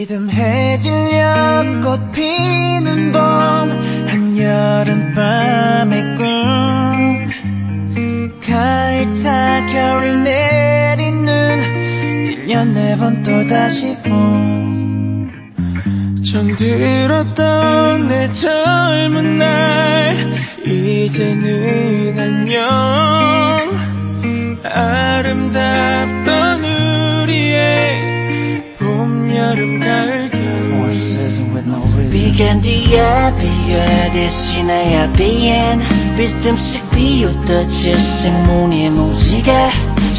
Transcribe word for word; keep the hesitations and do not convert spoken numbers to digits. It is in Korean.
믿음해질려 꽃 피는 봄 한여름밤의 꿈 가을 타 겨울 내리는 일 년에 번 또다시 봄 정들었던 내 젊은 날 이제는 안녕 아름답던 우리의 봄, 여름, 가을, 겨울 비간 뒤에 비가 대신에 앞에엔 비스듬씩 비웃던 칠색 무늬의 무지개